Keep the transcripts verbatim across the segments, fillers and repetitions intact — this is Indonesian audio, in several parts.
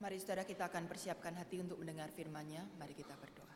Mari saudara, kita akan persiapkan hati untuk mendengar firman-Nya. Mari kita berdoa.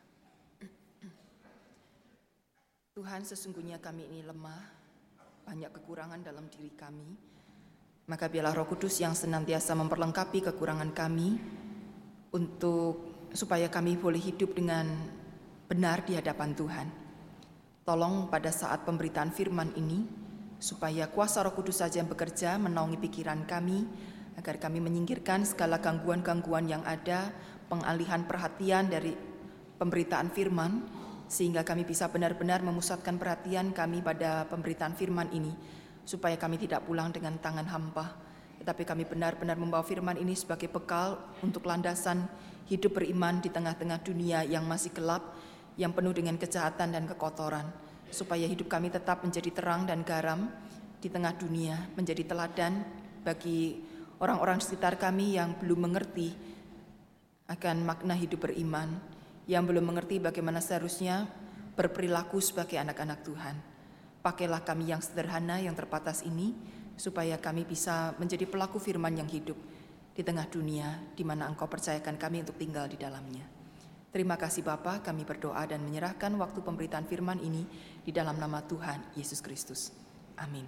Tuhan, sesungguhnya kami ini lemah, banyak kekurangan dalam diri kami. Maka biarlah Roh Kudus yang senantiasa memperlengkapi kekurangan kami untuk supaya kami boleh hidup dengan benar di hadapan Tuhan. Tolong pada saat pemberitaan firman ini, supaya kuasa Roh Kudus saja yang bekerja menaungi pikiran kami, agar kami menyingkirkan segala gangguan-gangguan yang ada, pengalihan perhatian dari pemberitaan firman, sehingga kami bisa benar-benar memusatkan perhatian kami pada pemberitaan firman ini, supaya kami tidak pulang dengan tangan hampa, tetapi kami benar-benar membawa firman ini sebagai bekal untuk landasan hidup beriman di tengah-tengah dunia yang masih gelap, yang penuh dengan kejahatan dan kekotoran, supaya hidup kami tetap menjadi terang dan garam di tengah dunia, menjadi teladan bagi orang-orang sekitar kami yang belum mengerti akan makna hidup beriman, yang belum mengerti bagaimana seharusnya berperilaku sebagai anak-anak Tuhan. Pakailah kami yang sederhana, yang terbatas ini, supaya kami bisa menjadi pelaku firman yang hidup di tengah dunia, di mana Engkau percayakan kami untuk tinggal di dalamnya. Terima kasih Bapa, kami berdoa dan menyerahkan waktu pemberitaan firman ini di dalam nama Tuhan Yesus Kristus. Amin.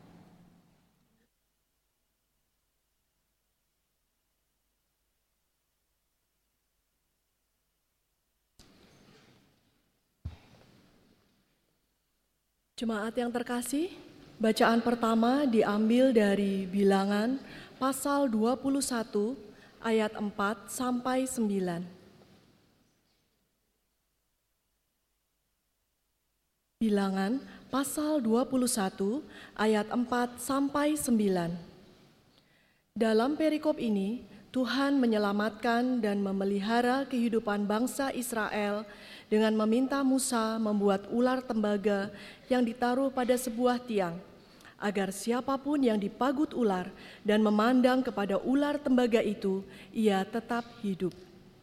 Jemaat yang terkasih, bacaan pertama diambil dari Bilangan pasal dua puluh satu ayat empat sampai sembilan. Bilangan pasal dua puluh satu ayat empat sampai sembilan. Dalam perikop ini, Tuhan menyelamatkan dan memelihara kehidupan bangsa Israel dengan meminta Musa membuat ular tembaga yang ditaruh pada sebuah tiang, agar siapapun yang dipagut ular dan memandang kepada ular tembaga itu, ia tetap hidup.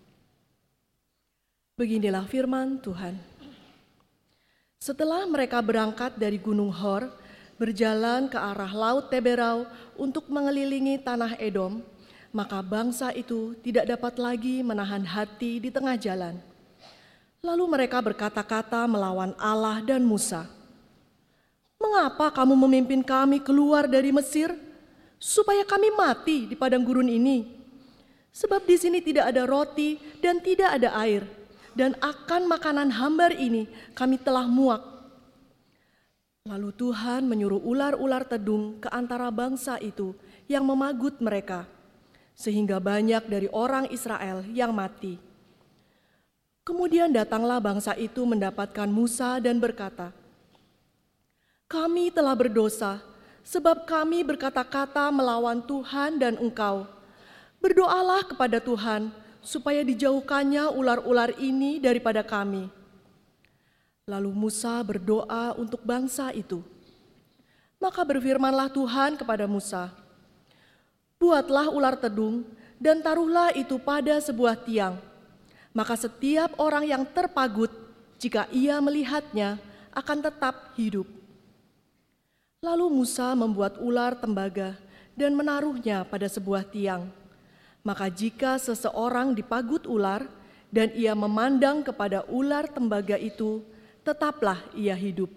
Beginilah firman Tuhan. Setelah mereka berangkat dari Gunung Hor, berjalan ke arah Laut Teberau untuk mengelilingi tanah Edom, maka bangsa itu tidak dapat lagi menahan hati di tengah jalan. Lalu mereka berkata-kata melawan Allah dan Musa. "Mengapa kamu memimpin kami keluar dari Mesir, supaya kami mati di padang gurun ini? Sebab di sini tidak ada roti dan tidak ada air, dan akan makanan hambar ini kami telah muak." Lalu Tuhan menyuruh ular-ular tedung ke antara bangsa itu yang memagut mereka, sehingga banyak dari orang Israel yang mati. Kemudian datanglah bangsa itu mendapatkan Musa dan berkata, "Kami telah berdosa, sebab kami berkata-kata melawan Tuhan dan engkau. Berdoalah kepada Tuhan, supaya dijauhkannya ular-ular ini daripada kami." Lalu Musa berdoa untuk bangsa itu. Maka berfirmanlah Tuhan kepada Musa, "Buatlah ular tedung dan taruhlah itu pada sebuah tiang. Maka setiap orang yang terpagut, jika ia melihatnya, akan tetap hidup." Lalu Musa membuat ular tembaga dan menaruhnya pada sebuah tiang. Maka jika seseorang dipagut ular dan ia memandang kepada ular tembaga itu, tetaplah ia hidup.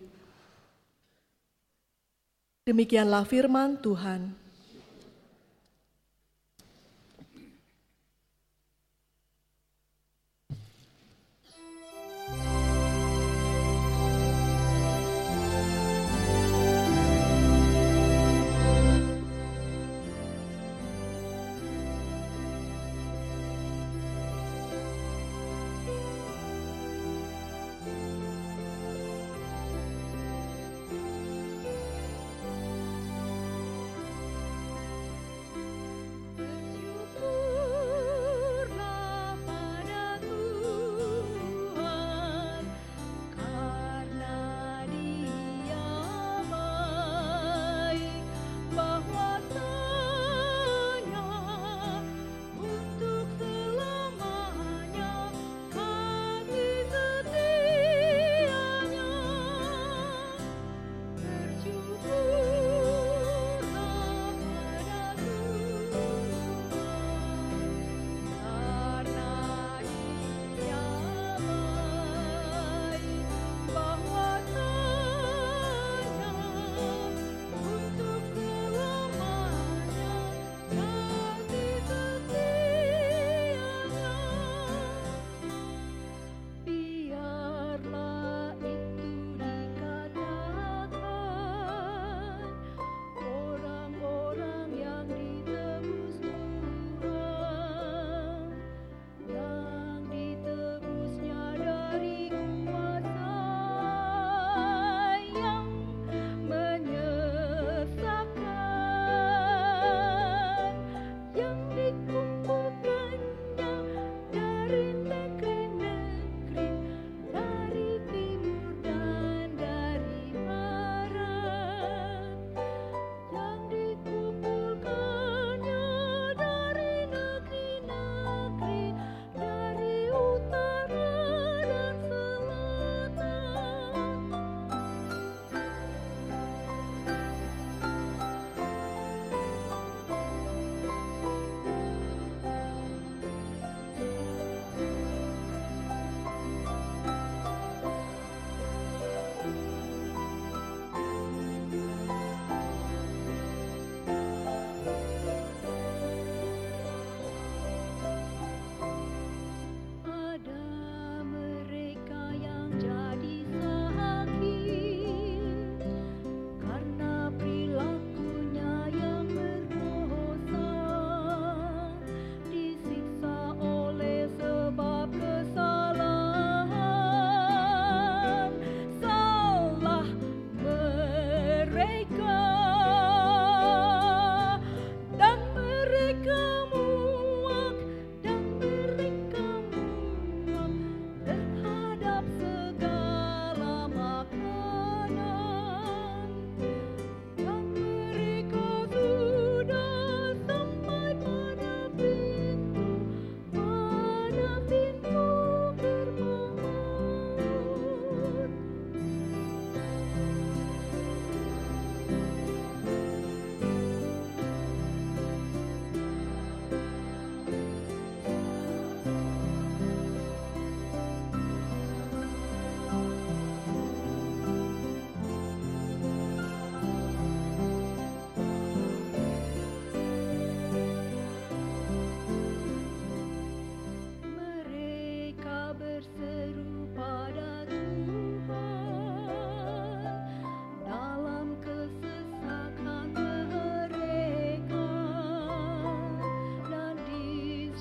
Demikianlah firman Tuhan.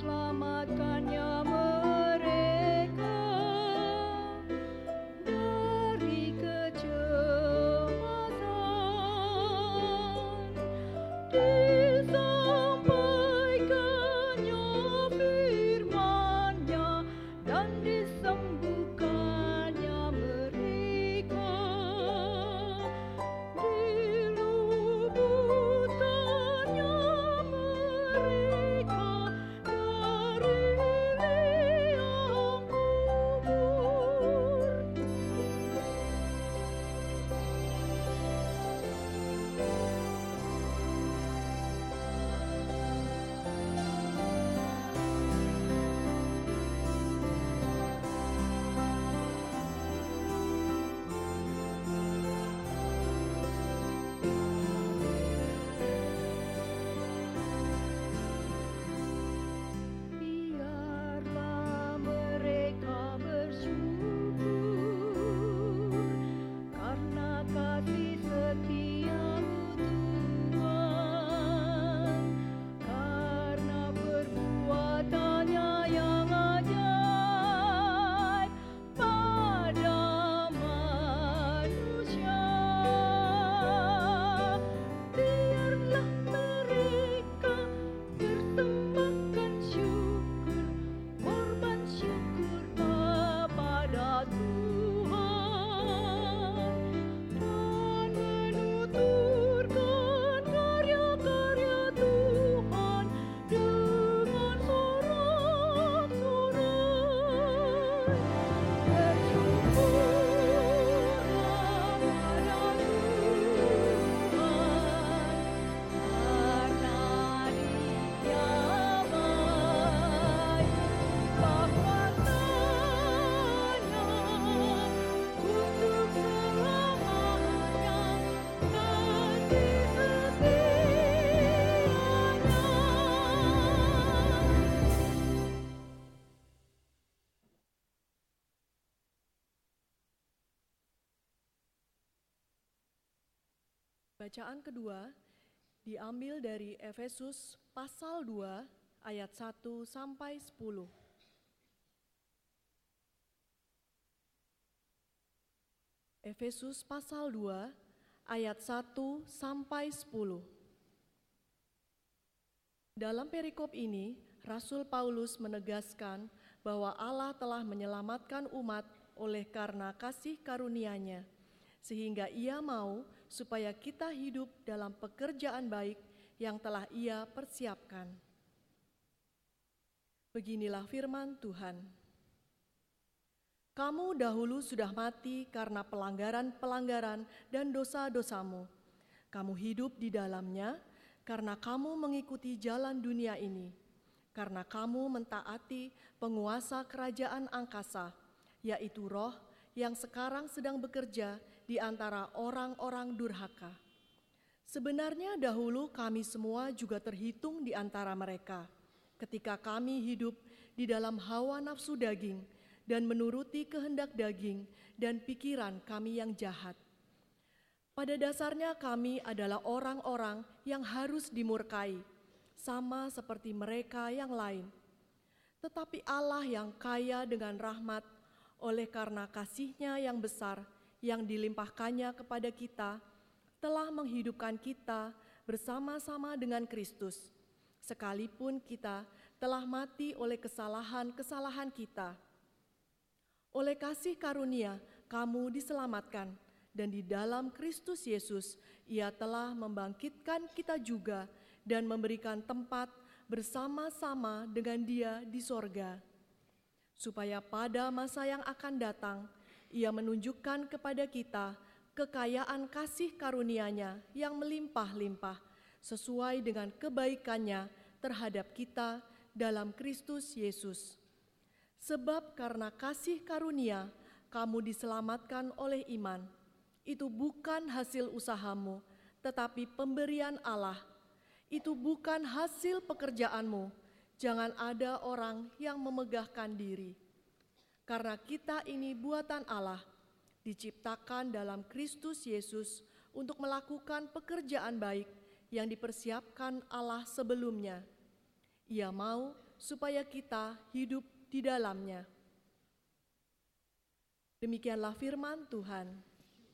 diselamatkannya mereka dari kecemasan. Disampaikannya firman-Nya dan disembuhkannya mereka. Diluputkannya mereka dari liang kubur. Biarlah mereka bersyukur karena kasih setia-Mu Tuhan, karena perbuatan-Nya yang ajaib pada manusia. Biarlah mereka persembahkan syukur, korban syukur kepada Tuhan, dan menuturkan karya-karya Tuhan dengan sorak-sorai. Bersyukurlah pada Tuhan, karena Dia baik, bahwasanya untuk selamanya kasih setianya. Bacaan kedua diambil dari Efesus pasal dua ayat satu sampai sepuluh. Efesus pasal dua ayat satu sampai sepuluh. Dalam perikop ini, Rasul Paulus menegaskan bahwa Allah telah menyelamatkan umat oleh karena kasih karunia-Nya, sehingga Ia mau supaya kita hidup dalam pekerjaan baik yang telah Ia persiapkan. Beginilah firman Tuhan. Kamu dahulu sudah mati karena pelanggaran-pelanggaran dan dosa-dosamu. Kamu hidup di dalamnya karena kamu mengikuti jalan dunia ini, karena kamu mentaati penguasa kerajaan angkasa, yaitu roh yang sekarang sedang bekerja di antara orang-orang durhaka. Sebenarnya dahulu kami semua juga terhitung di antara mereka, ketika kami hidup di dalam hawa nafsu daging dan menuruti kehendak daging dan pikiran kami yang jahat. Pada dasarnya kami adalah orang-orang yang harus dimurkai, sama seperti mereka yang lain. Tetapi Allah yang kaya dengan rahmat, oleh karena kasih-Nya yang besar yang dilimpahkannya kepada kita, telah menghidupkan kita bersama-sama dengan Kristus, sekalipun kita telah mati oleh kesalahan-kesalahan kita. Oleh kasih karunia, kamu diselamatkan, dan di dalam Kristus Yesus, Ia telah membangkitkan kita juga dan memberikan tempat bersama-sama dengan Dia di sorga, supaya pada masa yang akan datang, Ia menunjukkan kepada kita kekayaan kasih karunia-Nya yang melimpah-limpah, sesuai dengan kebaikan-Nya terhadap kita dalam Kristus Yesus. Sebab karena kasih karunia, kamu diselamatkan oleh iman. Itu bukan hasil usahamu, tetapi pemberian Allah. Itu bukan hasil pekerjaanmu. Jangan ada orang yang memegahkan diri. Karena kita ini buatan Allah, diciptakan dalam Kristus Yesus untuk melakukan pekerjaan baik yang dipersiapkan Allah sebelumnya. Ia mau supaya kita hidup di dalamnya. Demikianlah firman Tuhan.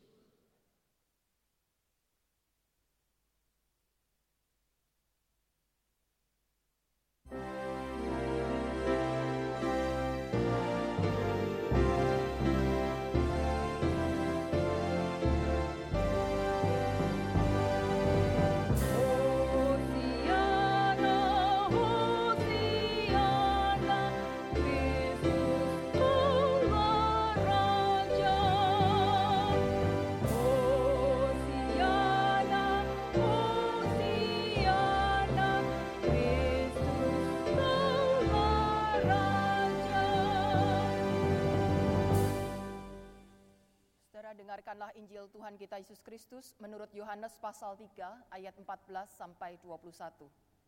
Dengarkanlah Injil Tuhan kita Yesus Kristus menurut Yohanes pasal tiga ayat empat belas sampai dua puluh satu.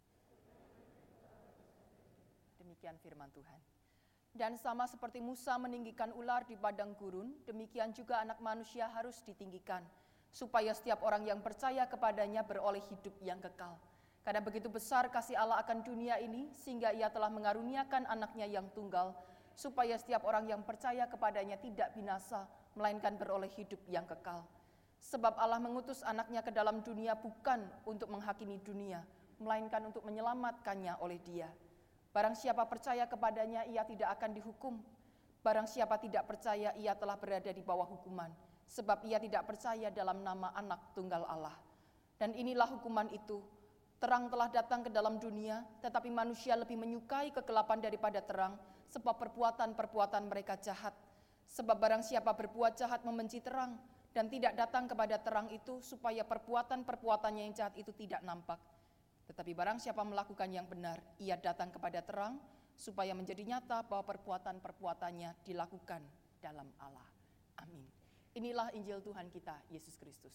Demikian firman Tuhan. Dan sama seperti Musa meninggikan ular di padang gurun, demikian juga Anak Manusia harus ditinggikan, supaya setiap orang yang percaya kepadanya beroleh hidup yang kekal. Karena begitu besar kasih Allah akan dunia ini, sehingga Ia telah mengaruniakan Anaknya yang tunggal, supaya setiap orang yang percaya kepadanya tidak binasa, melainkan beroleh hidup yang kekal. Sebab Allah mengutus Anaknya ke dalam dunia bukan untuk menghakimi dunia, melainkan untuk menyelamatkannya oleh Dia. Barang siapa percaya kepadanya, ia tidak akan dihukum. Barang siapa tidak percaya, ia telah berada di bawah hukuman, sebab ia tidak percaya dalam nama Anak Tunggal Allah. Dan inilah hukuman itu, terang telah datang ke dalam dunia, tetapi manusia lebih menyukai kegelapan daripada terang, sebab perbuatan-perbuatan mereka jahat. Sebab barang siapa berbuat jahat membenci terang, dan tidak datang kepada terang itu, supaya perbuatan-perbuatannya yang jahat itu tidak nampak. Tetapi barang siapa melakukan yang benar, ia datang kepada terang, supaya menjadi nyata bahwa perbuatan-perbuatannya dilakukan dalam Allah. Amin. Inilah Injil Tuhan kita, Yesus Kristus.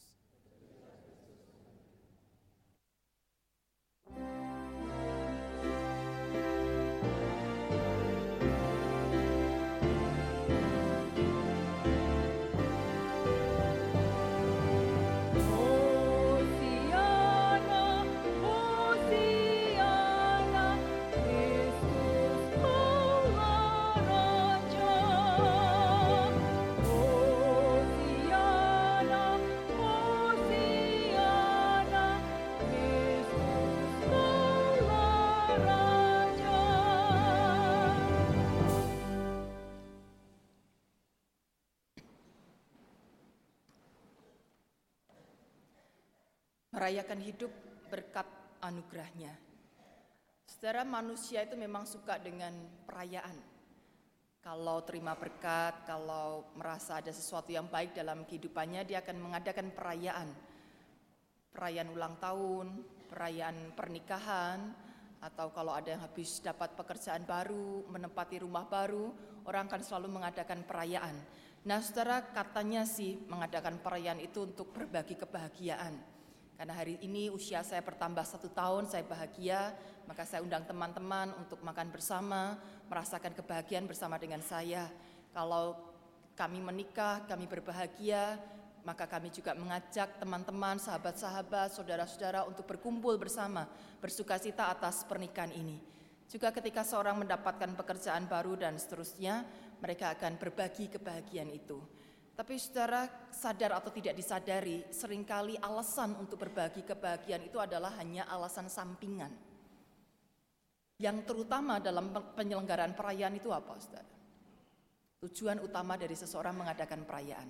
Merayakan hidup berkat anugerahnya. Saudara, manusia itu memang suka dengan perayaan. Kalau terima berkat, kalau merasa ada sesuatu yang baik dalam kehidupannya, dia akan mengadakan perayaan. Perayaan ulang tahun, perayaan pernikahan, atau kalau ada yang habis dapat pekerjaan baru, menempati rumah baru, orang akan selalu mengadakan perayaan. Nah, saudara, katanya sih mengadakan perayaan itu untuk berbagi kebahagiaan. Karena hari ini usia saya bertambah satu tahun, saya bahagia, maka saya undang teman-teman untuk makan bersama, merasakan kebahagiaan bersama dengan saya. Kalau kami menikah, kami berbahagia, maka kami juga mengajak teman-teman, sahabat-sahabat, saudara-saudara untuk berkumpul bersama, bersukacita atas pernikahan ini. Juga ketika seorang mendapatkan pekerjaan baru dan seterusnya, mereka akan berbagi kebahagiaan itu. Tapi saudara, sadar atau tidak disadari, seringkali alasan untuk berbagi kebahagiaan itu adalah hanya alasan sampingan. Yang terutama dalam penyelenggaraan perayaan itu apa, saudara? Tujuan utama dari seseorang mengadakan perayaan,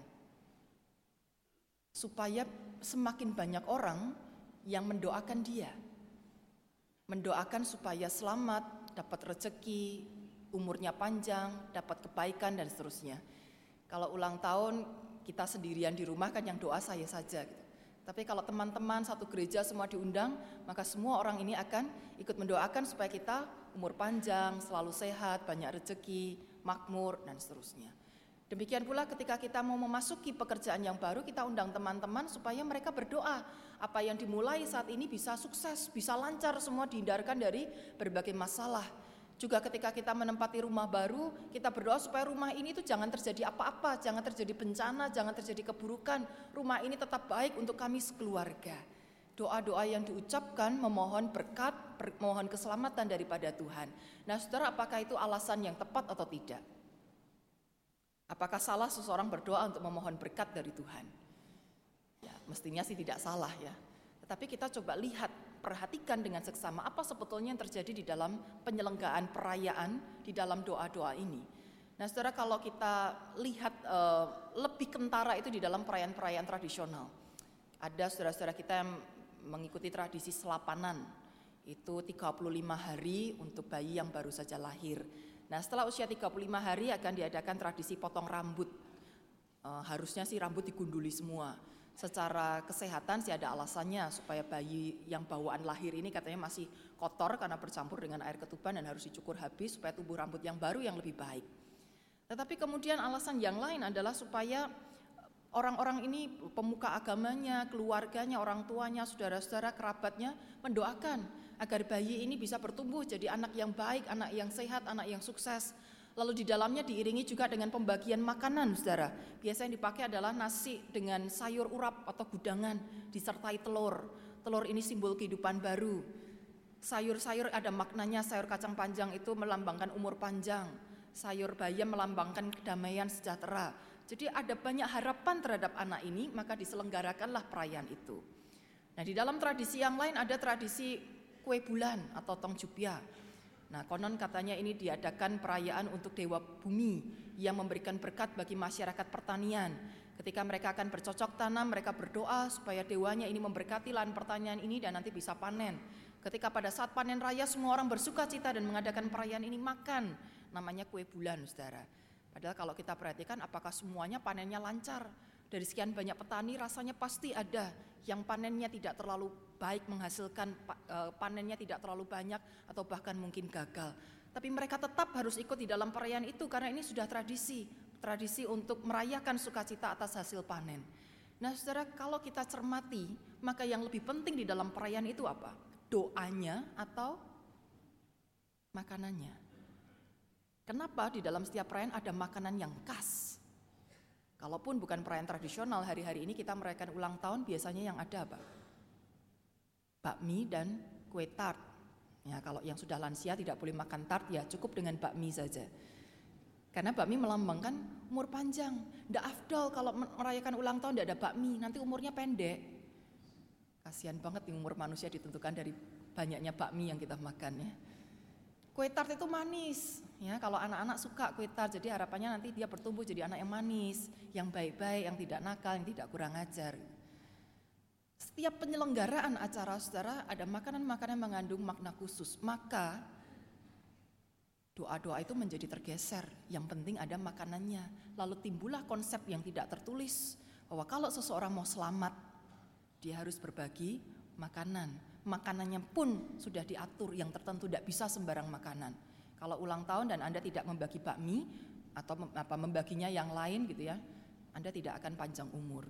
supaya semakin banyak orang yang mendoakan dia. Mendoakan supaya selamat, dapat rezeki, umurnya panjang, dapat kebaikan dan seterusnya. Kalau ulang tahun kita sendirian di rumah kan yang doa saya saja gitu. Tapi kalau teman-teman satu gereja semua diundang, maka semua orang ini akan ikut mendoakan supaya kita umur panjang, selalu sehat, banyak rezeki, makmur dan seterusnya. Demikian pula ketika kita mau memasuki pekerjaan yang baru, kita undang teman-teman supaya mereka berdoa. Apa yang dimulai saat ini bisa sukses, bisa lancar, semua dihindarkan dari berbagai masalah. Juga ketika kita menempati rumah baru, kita berdoa supaya rumah ini tuh jangan terjadi apa-apa, jangan terjadi bencana, jangan terjadi keburukan. Rumah ini tetap baik untuk kami sekeluarga. Doa-doa yang diucapkan memohon berkat, memohon keselamatan daripada Tuhan. Nah, saudara, apakah itu alasan yang tepat atau tidak? Apakah salah seseorang berdoa untuk memohon berkat dari Tuhan? Ya, mestinya sih tidak salah ya. Tetapi kita coba lihat, perhatikan dengan seksama apa sebetulnya yang terjadi di dalam penyelenggaraan perayaan di dalam doa-doa ini. Nah, saudara, kalau kita lihat uh, lebih kentara itu di dalam perayaan-perayaan tradisional. Ada saudara-saudara kita yang mengikuti tradisi selapanan. Itu tiga puluh lima hari untuk bayi yang baru saja lahir. Nah, setelah usia tiga puluh lima hari akan diadakan tradisi potong rambut. Uh, harusnya sih rambut digunduli semua. Secara kesehatan sih ada alasannya supaya bayi yang bawaan lahir ini katanya masih kotor karena bercampur dengan air ketuban dan harus dicukur habis supaya tumbuh rambut yang baru yang lebih baik. Tetapi kemudian alasan yang lain adalah supaya orang-orang ini, pemuka agamanya, keluarganya, orang tuanya, saudara-saudara, kerabatnya mendoakan agar bayi ini bisa bertumbuh jadi anak yang baik, anak yang sehat, anak yang sukses. Lalu di dalamnya diiringi juga dengan pembagian makanan, saudara. Biasa yang dipakai adalah nasi dengan sayur urap atau gudangan, disertai telur. Telur ini simbol kehidupan baru. Sayur-sayur ada maknanya, sayur kacang panjang itu melambangkan umur panjang. Sayur bayam melambangkan kedamaian sejahtera. Jadi ada banyak harapan terhadap anak ini, maka diselenggarakanlah perayaan itu. Nah, di dalam tradisi yang lain ada tradisi kue bulan atau Tongjubya. Nah, konon katanya ini diadakan perayaan untuk dewa bumi yang memberikan berkat bagi masyarakat pertanian. Ketika mereka akan bercocok tanam, mereka berdoa supaya dewanya ini memberkati lahan pertanian ini dan nanti bisa panen. Ketika pada saat panen raya semua orang bersuka cita dan mengadakan perayaan ini makan, namanya kue bulan, saudara. Padahal kalau kita perhatikan apakah semuanya panennya lancar? Dari sekian banyak petani rasanya pasti ada yang panennya tidak terlalu baik, menghasilkan panennya tidak terlalu banyak atau bahkan mungkin gagal. Tapi mereka tetap harus ikut di dalam perayaan itu karena ini sudah tradisi, tradisi untuk merayakan sukacita atas hasil panen. Nah, saudara, kalau kita cermati, maka yang lebih penting di dalam perayaan itu apa? Doanya atau makanannya? Kenapa di dalam setiap perayaan ada makanan yang khas? Kalaupun bukan perayaan tradisional, hari-hari ini kita merayakan ulang tahun, biasanya yang ada apa? Bakmi dan kue tart. Ya, kalau yang sudah lansia tidak boleh makan tart, ya cukup dengan bakmi saja. Karena bakmi melambangkan umur panjang. Nggak afdol kalau merayakan ulang tahun tidak ada bakmi, nanti umurnya pendek. Kasihan banget nih umur manusia ditentukan dari banyaknya bakmi yang kita makan ya. Kue tart itu manis, ya kalau anak-anak suka kue tart, jadi harapannya nanti dia bertumbuh jadi anak yang manis, yang baik-baik, yang tidak nakal, yang tidak kurang ajar. Setiap penyelenggaraan acara, saudara, ada makanan-makanan yang mengandung makna khusus, maka doa-doa itu menjadi tergeser, yang penting ada makanannya. Lalu timbullah konsep yang tidak tertulis, bahwa kalau seseorang mau selamat, dia harus berbagi makanan. Makanannya pun sudah diatur yang tertentu, tidak bisa sembarang makanan. Kalau ulang tahun dan Anda tidak membagi bakmi atau apa membaginya yang lain gitu ya, Anda tidak akan panjang umur.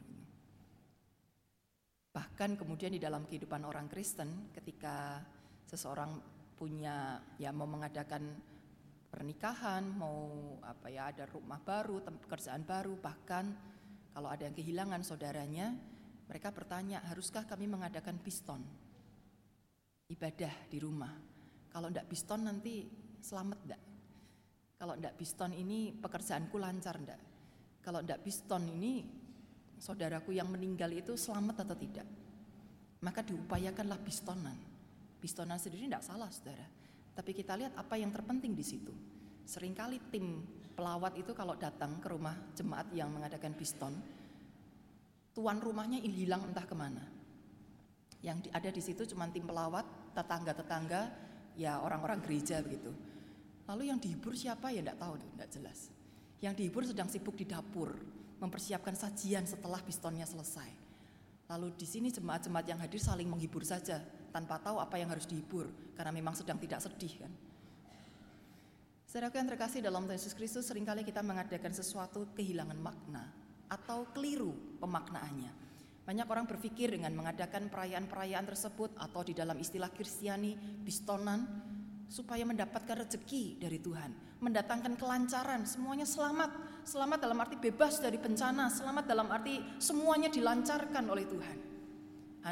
Bahkan kemudian di dalam kehidupan orang Kristen, ketika seseorang punya ya mau mengadakan pernikahan, mau apa ya ada rumah baru, pekerjaan baru, bahkan kalau ada yang kehilangan saudaranya, mereka bertanya, haruskah kami mengadakan piston? Ibadah di rumah. Kalau enggak piston nanti selamat enggak? Kalau enggak piston ini pekerjaanku lancar enggak? Kalau enggak piston ini saudaraku yang meninggal itu selamat atau tidak? Maka diupayakanlah pistonan. Pistonan sendiri enggak salah, saudara. Tapi kita lihat apa yang terpenting di situ. Seringkali tim pelawat itu kalau datang ke rumah jemaat yang mengadakan piston, tuan rumahnya hilang entah kemana. Yang ada di situ cuma tim pelawat, tetangga-tetangga, ya orang-orang gereja begitu. Lalu yang dihibur siapa ya enggak tahu, enggak jelas. Yang dihibur sedang sibuk di dapur, mempersiapkan sajian setelah pistonnya selesai. Lalu di sini jemaat-jemaat yang hadir saling menghibur saja, tanpa tahu apa yang harus dihibur, karena memang sedang tidak sedih kan. Saudaraku yang terkasih dalam Tuhan Yesus Kristus, seringkali kita mengadakan sesuatu kehilangan makna atau keliru pemaknaannya. Banyak orang berpikir dengan mengadakan perayaan-perayaan tersebut atau di dalam istilah Kristiani pistonan supaya mendapatkan rezeki dari Tuhan, mendatangkan kelancaran, semuanya selamat, selamat dalam arti bebas dari bencana, selamat dalam arti semuanya dilancarkan oleh Tuhan. Dan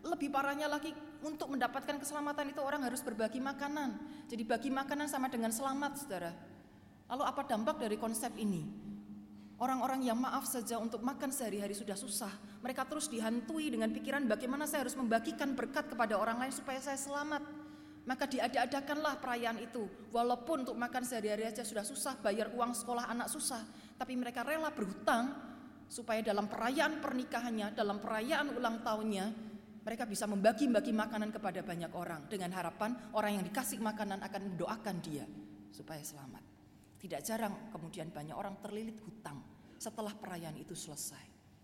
lebih parahnya lagi, untuk mendapatkan keselamatan itu orang harus berbagi makanan. Jadi bagi makanan sama dengan selamat, saudara. Lalu apa dampak dari konsep ini? Orang-orang yang maaf saja untuk makan sehari-hari sudah susah. Mereka terus dihantui dengan pikiran bagaimana saya harus membagikan berkat kepada orang lain supaya saya selamat. Maka diada-adakanlah perayaan itu. Walaupun untuk makan sehari-hari aja sudah susah, bayar uang sekolah anak susah. Tapi mereka rela berhutang supaya dalam perayaan pernikahannya, dalam perayaan ulang tahunnya, mereka bisa membagi-bagi makanan kepada banyak orang. Dengan harapan orang yang dikasih makanan akan mendoakan dia supaya selamat. Tidak jarang kemudian banyak orang terlilit hutang setelah perayaan itu selesai.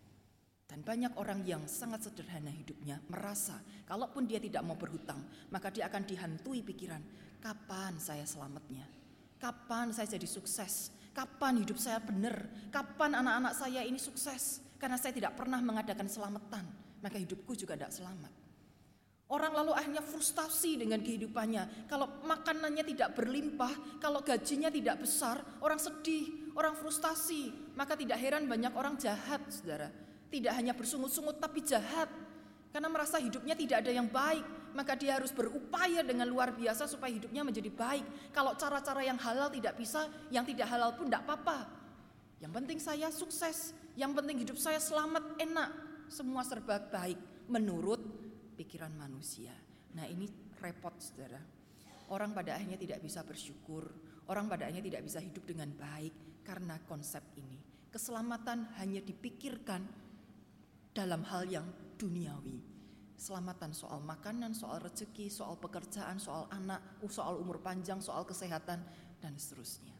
Dan banyak orang yang sangat sederhana hidupnya merasa kalaupun dia tidak mau berhutang, maka dia akan dihantui pikiran, kapan saya selamatnya? Kapan saya jadi sukses? Kapan hidup saya benar? Kapan anak-anak saya ini sukses? Karena saya tidak pernah mengadakan selamatan, maka hidupku juga tidak selamat. Orang lalu akhirnya frustasi dengan kehidupannya. Kalau makanannya tidak berlimpah, kalau gajinya tidak besar, orang sedih, orang frustasi. Maka tidak heran banyak orang jahat, saudara. Tidak hanya bersungut-sungut tapi jahat. Karena merasa hidupnya tidak ada yang baik, maka dia harus berupaya dengan luar biasa supaya hidupnya menjadi baik. Kalau cara-cara yang halal tidak bisa, yang tidak halal pun tidak apa-apa. Yang penting saya sukses, yang penting hidup saya selamat, enak. Semua serba baik menurut pikiran manusia. Nah ini repot, saudara. Orang pada akhirnya tidak bisa bersyukur. Orang pada akhirnya tidak bisa hidup dengan baik karena konsep ini. Keselamatan hanya dipikirkan dalam hal yang duniawi. Keselamatan soal makanan, soal rezeki, soal pekerjaan, soal anak, soal umur panjang, soal kesehatan, dan seterusnya.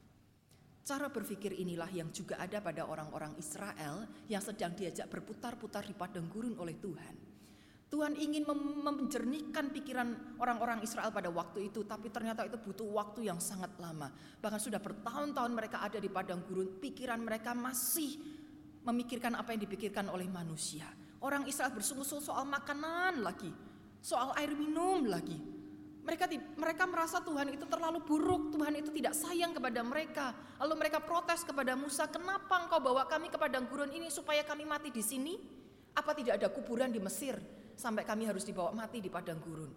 Cara berpikir inilah yang juga ada pada orang-orang Israel yang sedang diajak berputar-putar di padang gurun oleh Tuhan. Tuhan ingin mem- menjernihkan pikiran orang-orang Israel pada waktu itu, tapi ternyata itu butuh waktu yang sangat lama. Bahkan sudah bertahun-tahun mereka ada di padang gurun, pikiran mereka masih memikirkan apa yang dipikirkan oleh manusia. Orang Israel bersungguh-sungguh soal makanan lagi, soal air minum lagi. Mereka mereka merasa Tuhan itu terlalu buruk, Tuhan itu tidak sayang kepada mereka. Lalu mereka protes kepada Musa, kenapa engkau bawa kami ke padang gurun ini supaya kami mati di sini? Apa tidak ada kuburan di Mesir sampai kami harus dibawa mati di padang gurun?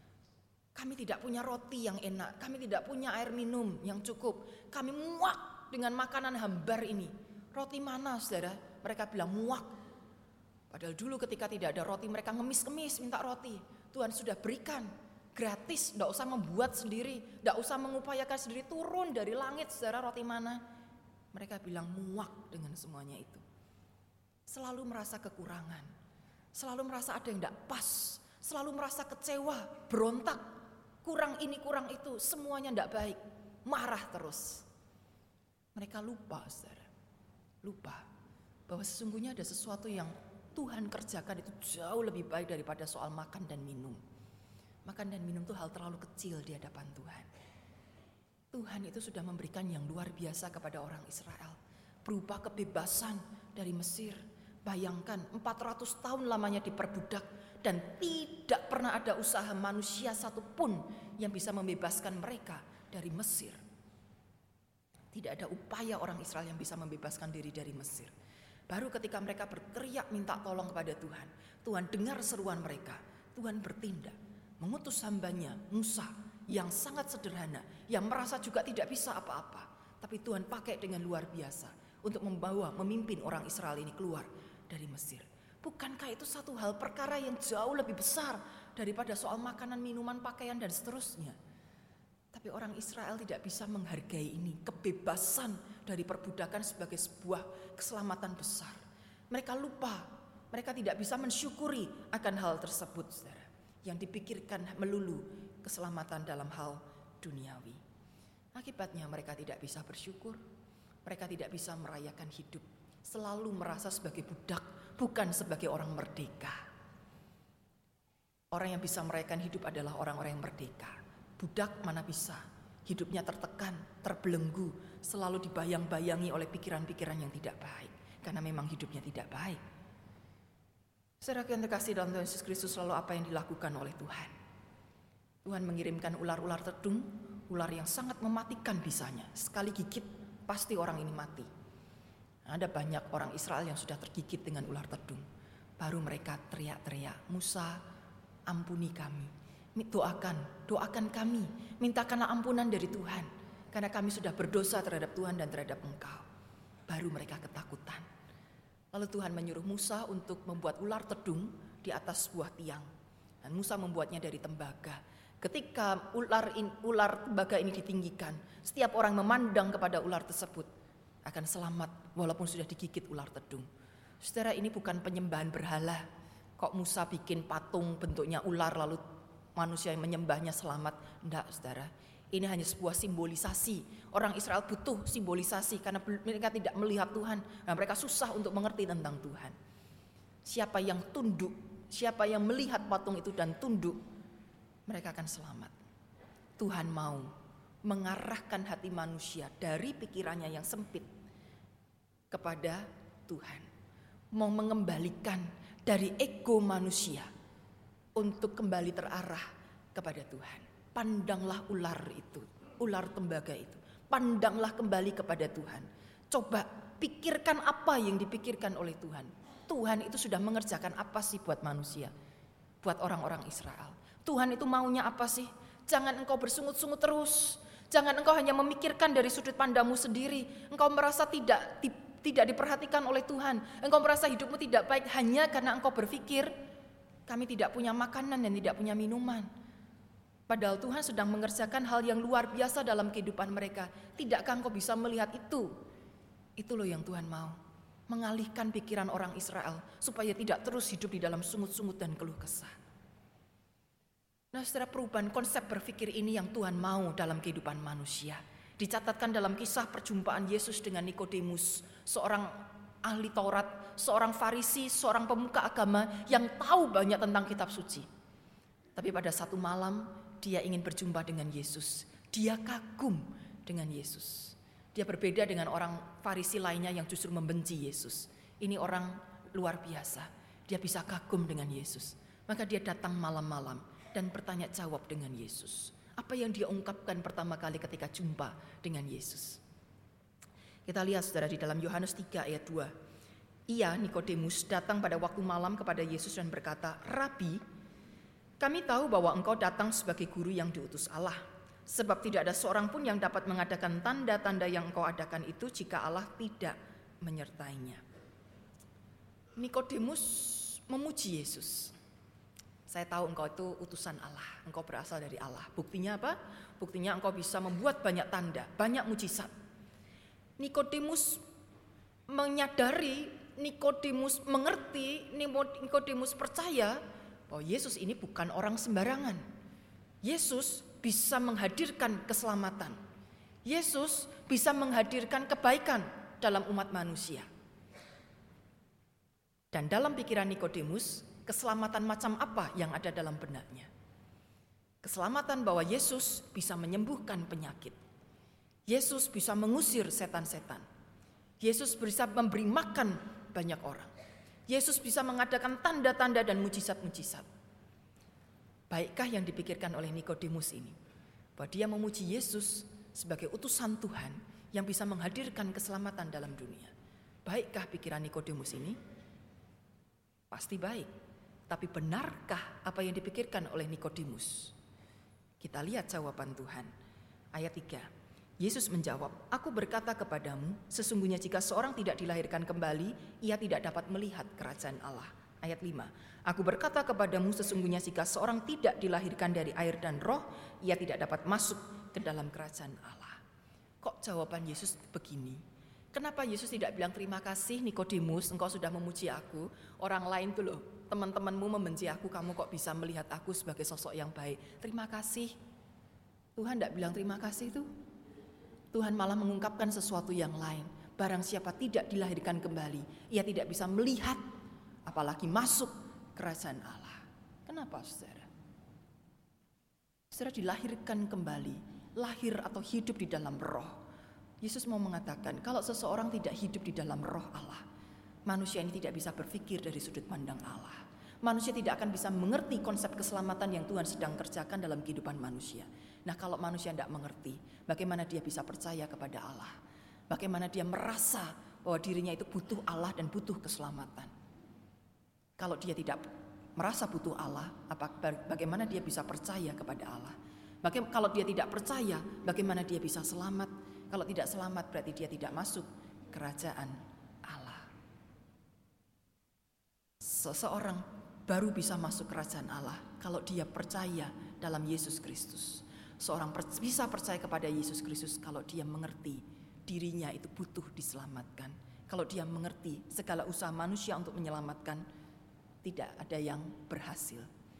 Kami tidak punya roti yang enak, kami tidak punya air minum yang cukup. Kami muak dengan makanan hambar ini. Roti mana, saudara? Mereka bilang muak. Padahal dulu ketika tidak ada roti mereka ngemis-ngemis minta roti. Tuhan sudah berikan gratis, tidak usah membuat sendiri, tidak usah mengupayakan sendiri, turun dari langit, saudara, roti mana? Mereka bilang muak dengan semuanya itu. Selalu merasa kekurangan, selalu merasa ada yang tidak pas, selalu merasa kecewa, berontak, kurang ini kurang itu, semuanya tidak baik, marah terus. Mereka lupa, saudara, lupa bahwa sesungguhnya ada sesuatu yang Tuhan kerjakan itu jauh lebih baik daripada soal makan dan minum. Makan dan minum itu hal terlalu kecil di hadapan Tuhan. Tuhan itu sudah memberikan yang luar biasa kepada orang Israel, berupa kebebasan dari Mesir. Bayangkan empat ratus tahun lamanya diperbudak dan tidak pernah ada usaha manusia satupun yang bisa membebaskan mereka dari Mesir. Tidak ada upaya orang Israel yang bisa membebaskan diri dari Mesir. Baru ketika mereka berteriak minta tolong kepada Tuhan, Tuhan dengar seruan mereka, Tuhan bertindak, mengutus hambanya Musa yang sangat sederhana, yang merasa juga tidak bisa apa-apa, tapi Tuhan pakai dengan luar biasa untuk membawa, memimpin orang Israel ini keluar dari Mesir. Bukankah itu satu hal perkara yang jauh lebih besar daripada soal makanan, minuman, pakaian, dan seterusnya? Tapi orang Israel tidak bisa menghargai ini, kebebasan dari perbudakan sebagai sebuah keselamatan besar. Mereka lupa, mereka tidak bisa mensyukuri akan hal tersebut, saudara. Yang dipikirkan melulu keselamatan dalam hal duniawi. Akibatnya mereka tidak bisa bersyukur, mereka tidak bisa merayakan hidup. Selalu merasa sebagai budak, bukan sebagai orang merdeka. Orang yang bisa merayakan hidup adalah orang-orang yang merdeka. Budak mana bisa, hidupnya tertekan, terbelenggu, selalu dibayang-bayangi oleh pikiran-pikiran yang tidak baik, karena memang hidupnya tidak baik. Saudara yang terkasih dalam Tuhan Yesus Kristus, lalu apa yang dilakukan oleh Tuhan? Tuhan mengirimkan ular-ular tedung, ular yang sangat mematikan bisanya. Sekali gigit, pasti orang ini mati. Ada banyak orang Israel yang sudah tergigit dengan ular tedung. baru mereka teriak-teriak, Musa, ampuni kami. Doakan, doakan kami, mintakanlah ampunan dari Tuhan, karena kami sudah berdosa terhadap Tuhan dan terhadap Engkau. Baru mereka ketakutan. Lalu Tuhan menyuruh Musa untuk membuat ular tedung di atas sebuah tiang. Dan Musa membuatnya dari tembaga. Ketika ular in, ular tembaga ini ditinggikan, setiap orang memandang kepada ular tersebut akan selamat walaupun sudah digigit ular tedung. Saudara, ini bukan penyembahan berhala. Kok Musa bikin patung bentuknya ular lalu manusia yang menyembahnya selamat? Enggak, saudara. Ini hanya sebuah simbolisasi. Orang Israel butuh simbolisasi karena mereka tidak melihat Tuhan. Nah, mereka susah untuk mengerti tentang Tuhan. Siapa yang tunduk, siapa yang melihat patung itu dan tunduk, mereka akan selamat. Tuhan mau mengarahkan hati manusia dari pikirannya yang sempit kepada Tuhan. Mau mengembalikan dari ego manusia untuk kembali terarah kepada Tuhan. Pandanglah ular itu, ular tembaga itu. Pandanglah kembali kepada Tuhan. Coba pikirkan apa yang dipikirkan oleh Tuhan. Tuhan itu sudah mengerjakan apa sih buat manusia, buat orang-orang Israel. Tuhan itu maunya apa sih? Jangan engkau bersungut-sungut terus. Jangan engkau hanya memikirkan dari sudut pandangmu sendiri. Engkau merasa tidak di, tidak diperhatikan oleh Tuhan. Engkau merasa hidupmu tidak baik hanya karena engkau berpikir kami tidak punya makanan dan tidak punya minuman. Padahal Tuhan sedang mengerjakan hal yang luar biasa dalam kehidupan mereka. Tidakkah engkau bisa melihat itu? Itu loh yang Tuhan mau. Mengalihkan pikiran orang Israel supaya tidak terus hidup di dalam sungut-sungut dan keluh kesah. Nah, setelah perubahan konsep berpikir ini yang Tuhan mau dalam kehidupan manusia. Dicatatkan dalam kisah perjumpaan Yesus dengan Nikodemus, seorang ahli Taurat, seorang Farisi, seorang pemuka agama yang tahu banyak tentang kitab suci. Tapi pada satu malam dia ingin berjumpa dengan Yesus. Dia kagum dengan Yesus. Dia berbeda dengan orang Farisi lainnya yang justru membenci Yesus. Ini orang luar biasa. Dia bisa kagum dengan Yesus. Maka dia datang malam-malam dan bertanya jawab dengan Yesus. Apa yang dia ungkapkan pertama kali ketika jumpa dengan Yesus? Kita lihat saudara di dalam Yohanes tiga ayat dua. Ia, Nikodemus, datang pada waktu malam kepada Yesus dan berkata, Rabi, kami tahu bahwa engkau datang sebagai guru yang diutus Allah. Sebab tidak ada seorang pun yang dapat mengadakan tanda-tanda yang engkau adakan itu jika Allah tidak menyertainya. Nikodemus memuji Yesus. Saya tahu engkau itu utusan Allah, engkau berasal dari Allah. Buktinya apa? Buktinya engkau bisa membuat banyak tanda, banyak mujizat. Nikodemus menyadari, Nikodemus mengerti, Nikodemus percaya bahwa Yesus ini bukan orang sembarangan. Yesus bisa menghadirkan keselamatan. Yesus bisa menghadirkan kebaikan dalam umat manusia. Dan dalam pikiran Nikodemus, keselamatan macam apa yang ada dalam benaknya? Keselamatan bahwa Yesus bisa menyembuhkan penyakit. Yesus bisa mengusir setan-setan. Yesus bisa memberi makan banyak orang. Yesus bisa mengadakan tanda-tanda dan mujizat-mujizat. Baikkah yang dipikirkan oleh Nikodemus ini? Bahwa dia memuji Yesus sebagai utusan Tuhan yang bisa menghadirkan keselamatan dalam dunia. Baikkah pikiran Nikodemus ini? Pasti baik. Tapi benarkah apa yang dipikirkan oleh Nikodemus? Kita lihat jawaban Tuhan. Ayat tiga. Yesus menjawab, Aku berkata kepadamu, sesungguhnya jika seorang tidak dilahirkan kembali, ia tidak dapat melihat kerajaan Allah. Ayat lima. Aku berkata kepadamu, sesungguhnya jika seorang tidak dilahirkan dari air dan roh, ia tidak dapat masuk ke dalam kerajaan Allah. Kok jawaban Yesus begini? Kenapa Yesus tidak bilang terima kasih Nikodemus, engkau sudah memuji aku. Orang lain tuh loh, teman-temanmu membenci aku, kamu kok bisa melihat aku sebagai sosok yang baik. Terima kasih. Tuhan tidak bilang terima kasih tuh. Tuhan malah mengungkapkan sesuatu yang lain. Barang siapa tidak dilahirkan kembali, ia tidak bisa melihat, apalagi masuk kerajaan Allah. Kenapa saudara? Saudara dilahirkan kembali, lahir atau hidup di dalam roh. Yesus mau mengatakan, kalau seseorang tidak hidup di dalam roh Allah, manusia ini tidak bisa berpikir dari sudut pandang Allah. Manusia tidak akan bisa mengerti konsep keselamatan yang Tuhan sedang kerjakan dalam kehidupan manusia. Nah, kalau manusia tidak mengerti, bagaimana dia bisa percaya kepada Allah? Bagaimana dia merasa bahwa dirinya itu butuh Allah dan butuh keselamatan? Kalau dia tidak merasa butuh Allah, apa, bagaimana dia bisa percaya kepada Allah? Bagaimana, kalau dia tidak percaya, bagaimana dia bisa selamat? Kalau tidak selamat berarti dia tidak masuk kerajaan Allah. Seseorang baru bisa masuk kerajaan Allah kalau dia percaya dalam Yesus Kristus. Seorang per- bisa percaya kepada Yesus Kristus kalau dia mengerti dirinya itu butuh diselamatkan. Kalau dia mengerti segala usaha manusia untuk menyelamatkan tidak ada yang berhasil.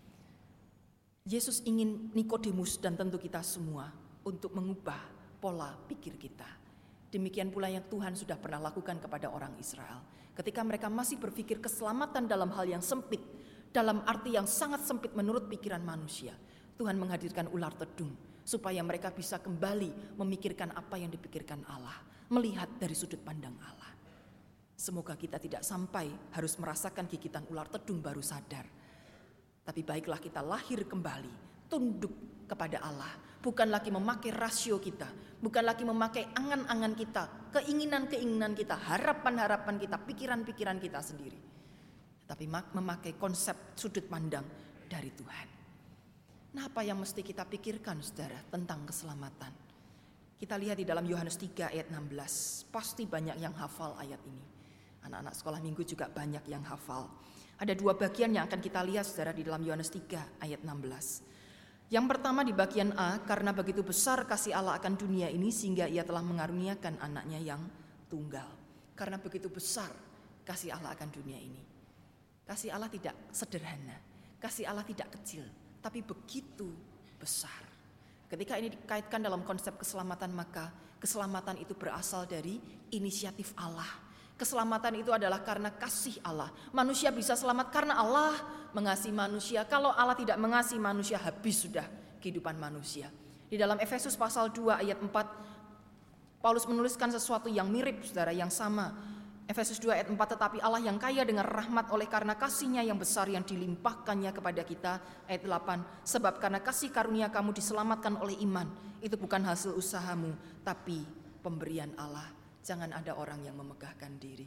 Yesus ingin Nikodemus dan tentu kita semua untuk mengubah pola pikir kita. Demikian pula yang Tuhan sudah pernah lakukan kepada orang Israel. Ketika mereka masih berpikir keselamatan dalam hal yang sempit, dalam arti yang sangat sempit menurut pikiran manusia, Tuhan menghadirkan ular tedung supaya mereka bisa kembali memikirkan apa yang dipikirkan Allah, melihat dari sudut pandang Allah. Semoga kita tidak sampai harus merasakan gigitan ular tedung baru sadar. Tapi baiklah kita lahir kembali, tunduk kepada Allah. Bukan lagi memakai rasio kita, bukan lagi memakai angan-angan kita, keinginan-keinginan kita, harapan-harapan kita, pikiran-pikiran kita sendiri. Tapi memakai konsep sudut pandang dari Tuhan. Nah, apa yang mesti kita pikirkan, saudara, tentang keselamatan? Kita lihat di dalam Yohanes tiga ayat enam belas. Pasti banyak yang hafal ayat ini. Anak-anak sekolah minggu juga banyak yang hafal. Ada dua bagian yang akan kita lihat, saudara, di dalam Yohanes tiga ayat enam belas. Yang pertama di bagian A, karena begitu besar kasih Allah akan dunia ini sehingga ia telah mengaruniakan anaknya yang tunggal. Karena begitu besar kasih Allah akan dunia ini. Kasih Allah tidak sederhana, kasih Allah tidak kecil, tapi begitu besar. Ketika ini dikaitkan dalam konsep keselamatan, maka keselamatan itu berasal dari inisiatif Allah. Keselamatan itu adalah karena kasih Allah. Manusia bisa selamat karena Allah mengasihi manusia. Kalau Allah tidak mengasihi manusia, habis sudah kehidupan manusia. Di dalam Efesus pasal dua ayat empat, Paulus menuliskan sesuatu yang mirip, saudara, yang sama. Efesus dua ayat empat, tetapi Allah yang kaya dengan rahmat oleh karena kasih-Nya yang besar yang dilimpahkannya kepada kita. Ayat delapan, sebab karena kasih karunia kamu diselamatkan oleh iman. Itu bukan hasil usahamu, tapi pemberian Allah. Jangan ada orang yang memegahkan diri.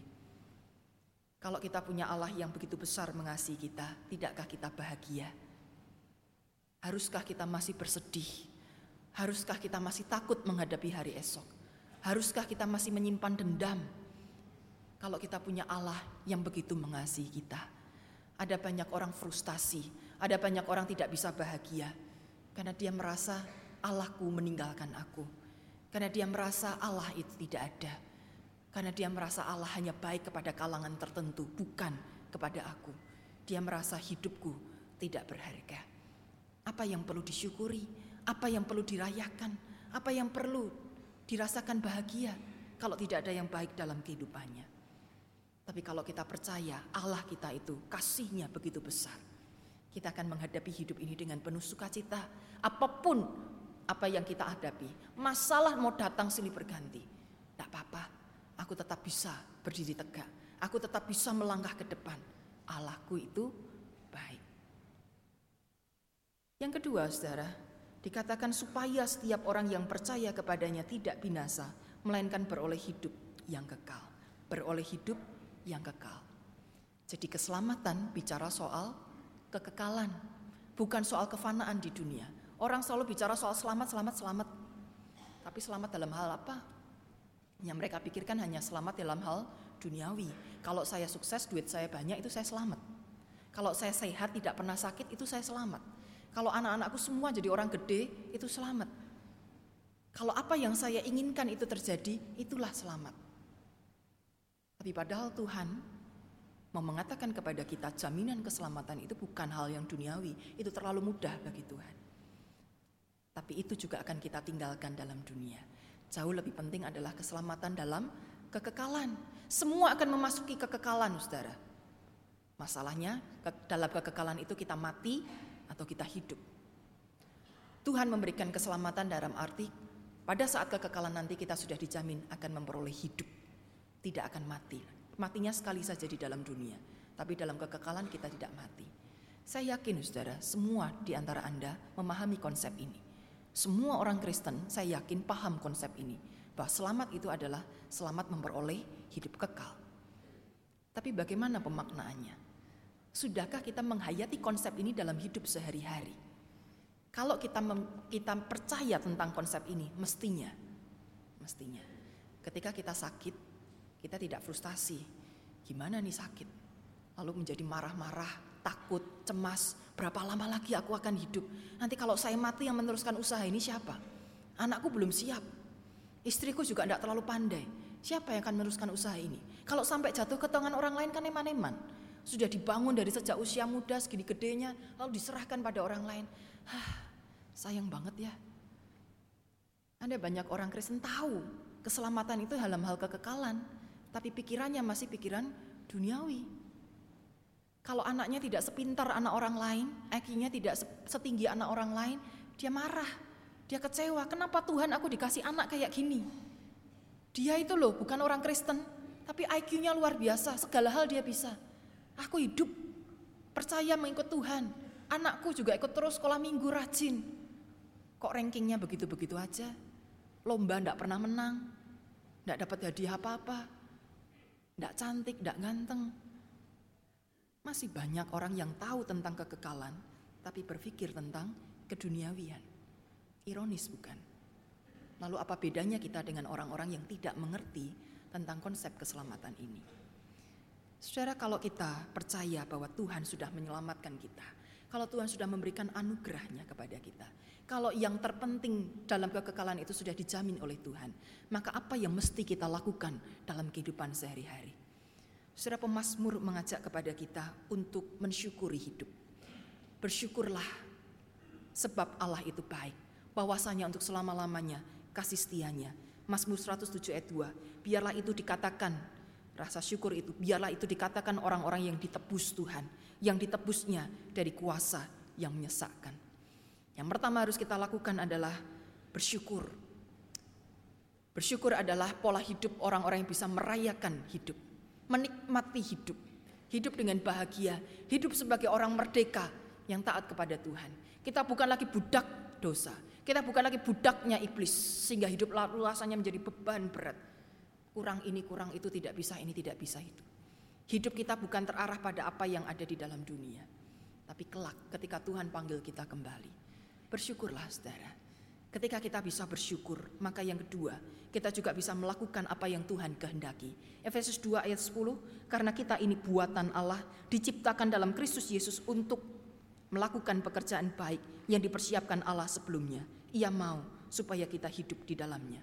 Kalau kita punya Allah yang begitu besar mengasihi kita, tidakkah kita bahagia? Haruskah kita masih bersedih? Haruskah kita masih takut menghadapi hari esok? Haruskah kita masih menyimpan dendam? Kalau kita punya Allah yang begitu mengasihi kita. Ada banyak orang frustasi, ada banyak orang tidak bisa bahagia karena dia merasa Allahku meninggalkan aku. Karena dia merasa Allah itu tidak ada. Karena dia merasa Allah hanya baik kepada kalangan tertentu, bukan kepada aku. Dia merasa hidupku tidak berharga. Apa yang perlu disyukuri? Apa yang perlu dirayakan? Apa yang perlu dirasakan bahagia kalau tidak ada yang baik dalam kehidupannya? Tapi kalau kita percaya Allah kita itu kasih-Nya begitu besar, kita akan menghadapi hidup ini dengan penuh sukacita. Apapun apa yang kita hadapi, masalah mau datang silih berganti, tidak apa-apa, aku tetap bisa berdiri tegak, aku tetap bisa melangkah ke depan. Allahku itu baik. Yang kedua, saudara, dikatakan supaya setiap orang yang percaya kepadanya tidak binasa, melainkan beroleh hidup yang kekal. Beroleh hidup yang kekal. Jadi keselamatan bicara soal kekekalan, bukan soal kefanaan di dunia. Orang selalu bicara soal selamat, selamat, selamat. Tapi selamat dalam hal apa? Yang mereka pikirkan hanya selamat dalam hal duniawi. Kalau saya sukses, duit saya banyak, itu saya selamat. Kalau saya sehat, tidak pernah sakit, itu saya selamat. Kalau anak-anakku semua jadi orang gede, itu selamat. Kalau apa yang saya inginkan itu terjadi, itulah selamat. Tapi padahal Tuhan mau mengatakan kepada kita jaminan keselamatan itu bukan hal yang duniawi. Itu terlalu mudah bagi Tuhan. Tapi itu juga akan kita tinggalkan dalam dunia. Jauh lebih penting adalah keselamatan dalam kekekalan. Semua akan memasuki kekekalan, saudara. Masalahnya dalam kekekalan itu kita mati atau kita hidup. Tuhan memberikan keselamatan dalam arti pada saat kekekalan nanti kita sudah dijamin akan memperoleh hidup. Tidak akan mati. Matinya sekali saja di dalam dunia. Tapi dalam kekekalan kita tidak mati. Saya yakin, saudara, semua di antara Anda memahami konsep ini. Semua orang Kristen saya yakin paham konsep ini. Bahwa selamat itu adalah selamat memperoleh hidup kekal. Tapi bagaimana pemaknaannya? Sudahkah kita menghayati konsep ini dalam hidup sehari-hari? Kalau kita mem, kita percaya tentang konsep ini, mestinya, mestinya, ketika kita sakit, kita tidak frustasi. Gimana nih sakit? Lalu menjadi marah-marah, takut, cemas. Berapa lama lagi aku akan hidup? Nanti kalau saya mati yang meneruskan usaha ini siapa? Anakku belum siap. Istriku juga tidak terlalu pandai. Siapa yang akan meneruskan usaha ini? Kalau sampai jatuh ke tangan orang lain kan eman-eman. Sudah dibangun dari sejak usia muda segini gedenya, lalu diserahkan pada orang lain. Hah, sayang banget ya. Ada banyak orang Kristen tahu keselamatan itu hal-hal kekekalan, tapi pikirannya masih pikiran duniawi. Kalau anaknya tidak sepintar anak orang lain, I Q-nya tidak setinggi anak orang lain, dia marah, dia kecewa. Kenapa Tuhan aku dikasih anak kayak gini? Dia itu loh bukan orang Kristen, tapi I Q-nya luar biasa, segala hal dia bisa. Aku hidup percaya mengikut Tuhan, anakku juga ikut terus sekolah minggu rajin. Kok rankingnya begitu-begitu aja? Lomba enggak pernah menang, enggak dapat hadiah apa-apa, enggak cantik, enggak ganteng. Masih banyak orang yang tahu tentang kekekalan, tapi berpikir tentang keduniawian. Ironis bukan? Lalu apa bedanya kita dengan orang-orang yang tidak mengerti tentang konsep keselamatan ini? Saudara, kalau kita percaya bahwa Tuhan sudah menyelamatkan kita, kalau Tuhan sudah memberikan anugerahnya kepada kita, kalau yang terpenting dalam kekekalan itu sudah dijamin oleh Tuhan, maka apa yang mesti kita lakukan dalam kehidupan sehari-hari? Saudara, pemazmur mengajak kepada kita untuk mensyukuri hidup. Bersyukurlah sebab Allah itu baik, bahwasanya untuk selama-lamanya kasih setianya. Mazmur seratus tujuh ayat dua, biarlah itu dikatakan, rasa syukur itu, biarlah itu dikatakan orang-orang yang ditebus Tuhan, yang ditebusnya dari kuasa yang menyesakkan. Yang pertama harus kita lakukan adalah bersyukur. Bersyukur adalah pola hidup orang-orang yang bisa merayakan hidup, menikmati hidup, hidup dengan bahagia, hidup sebagai orang merdeka yang taat kepada Tuhan. Kita bukan lagi budak dosa, kita bukan lagi budaknya iblis, sehingga hidup luasannya menjadi beban berat. Kurang ini, kurang itu, tidak bisa ini, tidak bisa itu. Hidup kita bukan terarah pada apa yang ada di dalam dunia, tapi kelak ketika Tuhan panggil kita kembali. Bersyukurlah saudara. Ketika kita bisa bersyukur, maka yang kedua, kita juga bisa melakukan apa yang Tuhan kehendaki. Efesus dua ayat sepuluh, karena kita ini buatan Allah, diciptakan dalam Kristus Yesus untuk melakukan pekerjaan baik yang dipersiapkan Allah sebelumnya. Ia mau supaya kita hidup di dalamnya.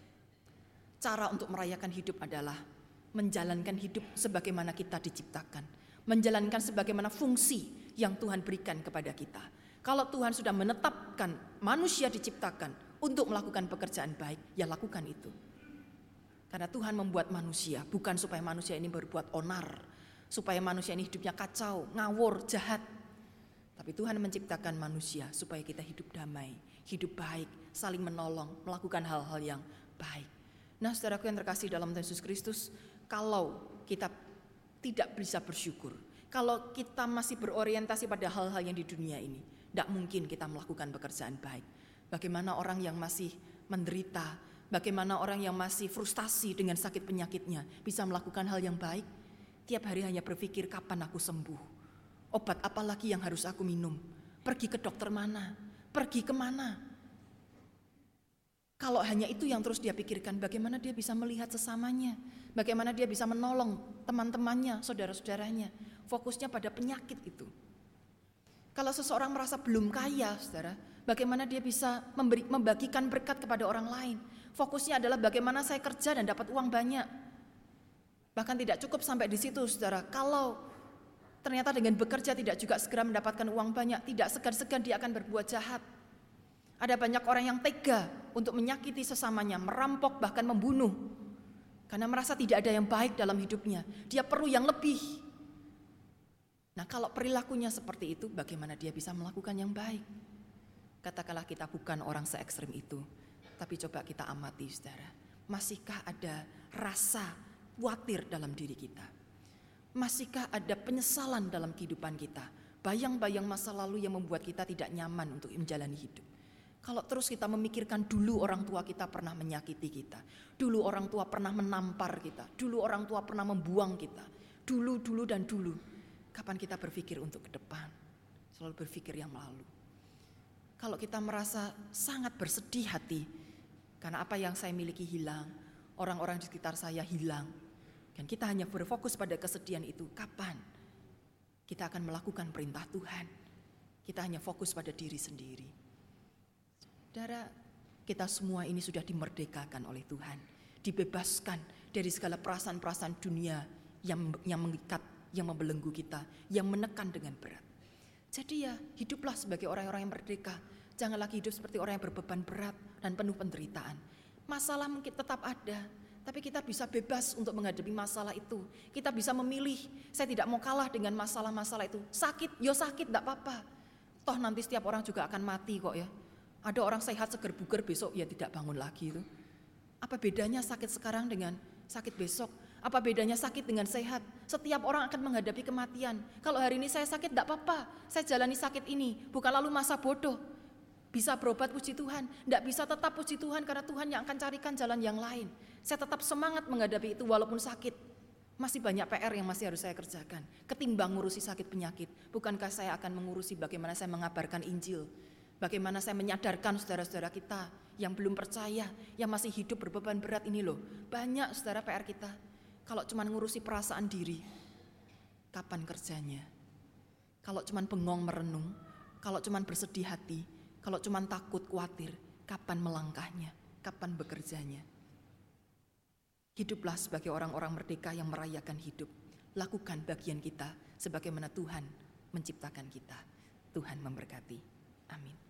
Cara untuk merayakan hidup adalah menjalankan hidup sebagaimana kita diciptakan. Menjalankan sebagaimana fungsi yang Tuhan berikan kepada kita. Kalau Tuhan sudah menetapkan manusia diciptakan untuk melakukan pekerjaan baik, ya lakukan itu. Karena Tuhan membuat manusia bukan supaya manusia ini berbuat onar, supaya manusia ini hidupnya kacau, ngawur, jahat. Tapi Tuhan menciptakan manusia supaya kita hidup damai, hidup baik, saling menolong, melakukan hal-hal yang baik. Nah, saudaraku yang terkasih dalam Yesus Kristus, kalau kita tidak bisa bersyukur, kalau kita masih berorientasi pada hal-hal yang di dunia ini, tidak mungkin kita melakukan pekerjaan baik. Bagaimana orang yang masih menderita, bagaimana orang yang masih frustasi dengan sakit penyakitnya bisa melakukan hal yang baik? Tiap hari hanya berpikir kapan aku sembuh, obat apa lagi yang harus aku minum, pergi ke dokter mana, pergi kemana. Kalau hanya itu yang terus dia pikirkan, bagaimana dia bisa melihat sesamanya, bagaimana dia bisa menolong teman-temannya, saudara-saudaranya. Fokusnya pada penyakit itu. Kalau seseorang merasa belum kaya, saudara, bagaimana dia bisa memberi, membagikan berkat kepada orang lain? Fokusnya adalah bagaimana saya kerja dan dapat uang banyak. Bahkan tidak cukup sampai di situ, saudara. Kalau ternyata dengan bekerja tidak juga segera mendapatkan uang banyak, tidak segan-segan dia akan berbuat jahat. Ada banyak orang yang tega untuk menyakiti sesamanya, merampok, bahkan membunuh. Karena merasa tidak ada yang baik dalam hidupnya. Dia perlu yang lebih. Nah, kalau perilakunya seperti itu, bagaimana dia bisa melakukan yang baik? Katakanlah kita bukan orang se-ekstrem itu, tapi coba kita amati, saudara. Masihkah ada rasa khawatir dalam diri kita? Masihkah ada penyesalan dalam kehidupan kita? Bayang-bayang masa lalu yang membuat kita tidak nyaman untuk menjalani hidup. Kalau terus kita memikirkan dulu orang tua kita pernah menyakiti kita, dulu orang tua pernah menampar kita, dulu orang tua pernah membuang kita, dulu, dulu, dan dulu. Kapan kita berpikir untuk ke depan, selalu berpikir yang lalu. Kalau kita merasa sangat bersedih hati karena apa yang saya miliki hilang, orang-orang di sekitar saya hilang, dan kita hanya berfokus pada kesedihan itu, kapan kita akan melakukan perintah Tuhan? Kita hanya fokus pada diri sendiri. Saudara, kita semua ini sudah dimerdekakan oleh Tuhan, dibebaskan dari segala perasaan-perasaan dunia yang yang mengikat, yang membelenggu kita, yang menekan dengan berat. Jadi ya, hiduplah sebagai orang-orang yang merdeka. Jangan lagi hidup seperti orang yang berbeban berat dan penuh penderitaan. Masalah mungkin tetap ada, tapi kita bisa bebas untuk menghadapi masalah itu. Kita bisa memilih, saya tidak mau kalah dengan masalah-masalah itu. Sakit, yo sakit, tidak apa-apa. Toh nanti setiap orang juga akan mati kok ya. Ada orang sehat seger bugar, besok ya tidak bangun lagi itu. Apa bedanya sakit sekarang dengan sakit besok? Apa bedanya sakit dengan sehat? Setiap orang akan menghadapi kematian. Kalau hari ini saya sakit, tidak apa-apa. Saya jalani sakit ini, bukan lalu masa bodoh. Bisa berobat, puji Tuhan. Tidak bisa tetap puji Tuhan karena Tuhan yang akan carikan jalan yang lain. Saya tetap semangat menghadapi itu walaupun sakit. Masih banyak P R yang masih harus saya kerjakan. Ketimbang ngurusi sakit penyakit. Bukankah saya akan mengurusi bagaimana saya mengabarkan Injil? Bagaimana saya menyadarkan saudara-saudara kita yang belum percaya, yang masih hidup berbeban berat ini loh. Banyak saudara P R kita. Kalau cuma ngurusi perasaan diri, kapan kerjanya? Kalau cuma bengong merenung, kalau cuma bersedih hati, kalau cuma takut khawatir, kapan melangkahnya? Kapan bekerjanya? Hiduplah sebagai orang-orang merdeka yang merayakan hidup. Lakukan bagian kita sebagaimana Tuhan menciptakan kita. Tuhan memberkati. Amin.